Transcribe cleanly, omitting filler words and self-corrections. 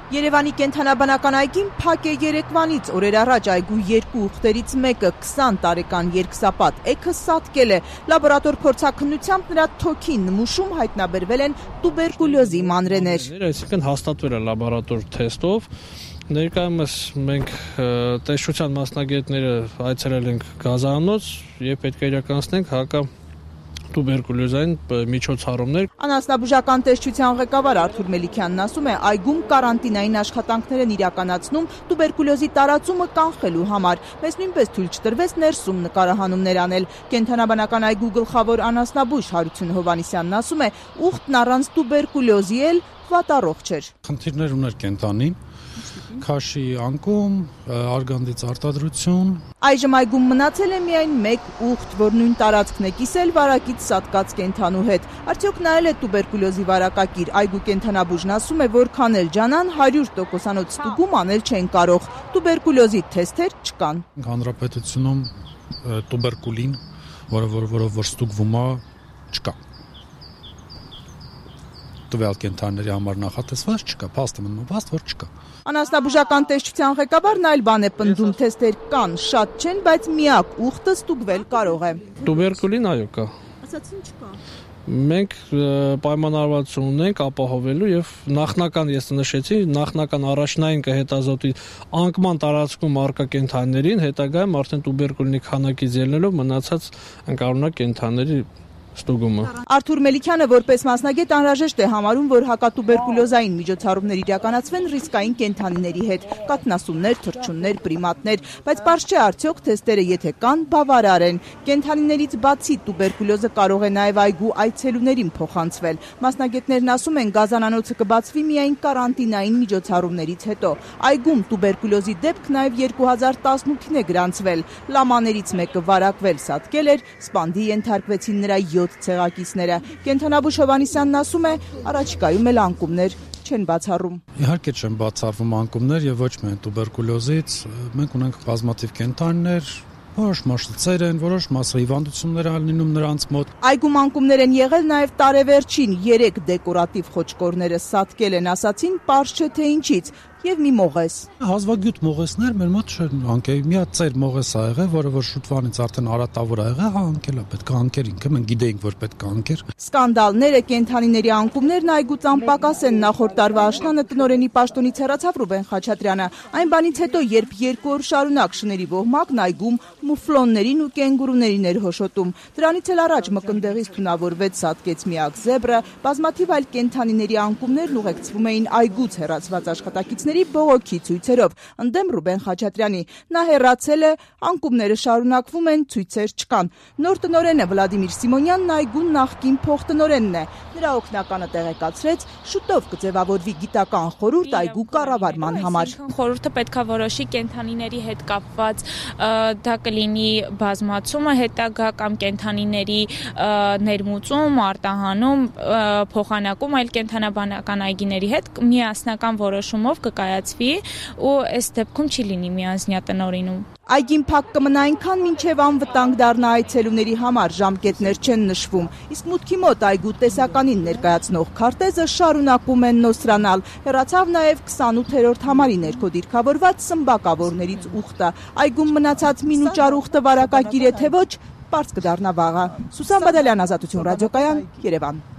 Երևանի կենդանաբանական այգին փակ է երեկվանից, օրեր առաջ այգու երկու ուղտերից մեկը 20 տարեկան երկսապատ էգը սատկել է։ Լաբորատոր փորձաքննությամբ նրա թոքին նմուշում հայտնաբերվել են տուբերկուլյոզի մանրեներ։ Այսինքն հաստատվել է լաբորատոր թեստով։ Ներկայումս մենք տեսչության մասնագետները այցելել ենք գազանոց եւ պետք է իրականացնենք տուբերկուլյոզային միջոցառումներ։ Անասնաբուժական տեսչության ղեկավար Արթուր Մելիքյանն ասում է, այգում կարանտինային աշխատանքներ են իրականացնում տուբերկուլյոզի տարածումը կանխելու համար։ Մեզ նույնպես թույլ չտրվեց ներսում նկարահանումներ անել։ Կենդանաբանական այգու գլխավոր անասնաբույժ Հարություն Հովհաննիսյանն ասում է, ուղտն առանց տուբերկուլյոզի էլ վատառողջ էր։ Խնդիրներ ուներ կենտանին, քաշի անկում, արգանդից արտադրություն։ Այժմ այգում մնացել է միայն մեկ ուղտ, որ նույն տարածքն է կիսել վարակից սատկած կենդանու հետ։ Արդյոք նայել է տուբերկուլյոզի վարակագիր։ Այգու կենդանաբուժն ասում է, որքան էլ ջանան 100%-անոց ստուգում անել չեն կարող։ Տուբերկուլյոզի թեստեր չկան։ Հանրապետությունում տուբերկուլին, որով ստուգվում է, չկա։ Տվյալ կենդանիների համար նախատեսված չկա, փաստը մնում փաստ, որ չկա։ Անասնաբուժական տեսչության ղեկավարն այլ բան է պնդում, թեստեր կան, շատ չեն, բայց միակ ուղտը ստուգվել կարող է։ Տուբերկուլին այո կա։ Ասացին չկա։ Մենք պայմանավորվածություն ունենք ապահովելու եւ նախնական ես նշեցի, նախնական առաջնային կհետազոտի անկման տարածքում առկա կենդանիներին, հետագայում արդեն տուբերկուլինի քանակից ելնելով մնացած անկարունակ կենդանիների ստուգումը։ Արթուր Մելիքյանը որպես մասնագետ անհրաժեշտ է համարում, որ հակատուբերկուլյոզային միջոցառումներ իրականացվեն ռիսկային կենդանիների հետ, կաթնասուններ, թռչուններ, պրիմատներ, բայց պարզ չէ արդյոք թեստերը եթե կան, բավարար են։ Կենդանիներից բացի տուբերկուլյոզը կարող է նաև այգու այցելուներին փոխանցվել։ Մասնագետներն ասում են, գազանանոցը կբացվի միայն կարանտինային միջոցառումներից հետո։ Այգում տուբերկուլյոզի դեպք նաև 2018-ին է գրանցվել։ Լամաներից մեկը վարակվել սատկել էր, սպանդի ենթարկվեցին նրա 7 ցեղակիցները։ Կենդանաբույժ Հովհաննիսյանն ասում է, առաջիկայում էլ անկումներ չեն բացառում։ Իհարկե չեն բացառվում անկումներ եւ ոչ միայն տուբերկուլյոզից, մենք ունենք բազմաթիվ կենդանիներ, որոշ մասշտացեր են, որոշ մասահիվանդություններ են լինում նրանց մոտ։ Այգում անկումներ են եղել նաև տարեվերջին 3 դեկորատիվ խոճկորները սատկել են, ասացին, պարզ չէ թե ինչից։ Եվ մի մողես։ Հազվագյուտ մողեսներ մեր մոտ չեն անկել։ Մի հատ ծեր մողես ա եղել, որը շուտվանից արդեն արատավոր ա եղել, անկել է, պետք է անկեր ինքը, մենք գիտեինք, որ պետք է անկեր։ Սկանդալները, կենդանիների անկումներն այգուց անպակաս են։ Նախորդ տարվա աշնանը տնօրենի պաշտոնից հեռացավ Ռուբեն Խաչատրյանը։ Այն բանից հետո, երբ 2 օր շարունակ շների ոհմակն այգում մուֆլոններին ու կենգուրուներին էր հոշոտում։ Դրանից էլ առաջ մկնդեղից թունավորվեց սատկեց միակ զեբրը, բազմաթիվ այլ կենդանիների անկումներն ուղեկցվում էին այգուց հեռացված աշխատակիցների բողոքի ցույցերով։ Ընդդեմ Ռուբեն Խաչատրյանի։ Նա հեռացել է, անկումները շարունակվում են, ցույցեր չկան։ Նոր տնօրենը Վլադիմիր Սիմոնյանն այգու նախկին փոխտնօրենն է։ Նրա օգնականը տեղեկացրեց, շուտով կձևավորվի գիտական խորհուրդ այգու կառավարման համար։ Խորհուրդը պետքա որոշի կենդանիների հետ կապված, դա կլինի բազմացումը հետագա կամ կենդանիների ներմուծում, արտահանում, փոխանակում այլ կենդանաբանական այգիների հետ միասնական որոշումով կկայացվի ու այս դեպքում չի լինի միանձնյա տնօրինում։ Այգին փակ կմնա այնքան մինչև անվտանգ դառնա այցելուների համար, ժամկետներ չեն նշվում։ Իսկ մուտքի մոտ այգու տեսականին ներկայացնող քարտեզը շարունակում են նոսրանալ։ Հեռացավ նաև 28-րդ համարի ներքո դիրքավորված սմբակավորներից ուխտը։ Այգում մնացած մինուճար ուխտը վարակագիր է թե ոչ, պարզ կդառնա վաղը։ Սուսան Բադալյան, Ազատություն ռադիոկայան, Երևան։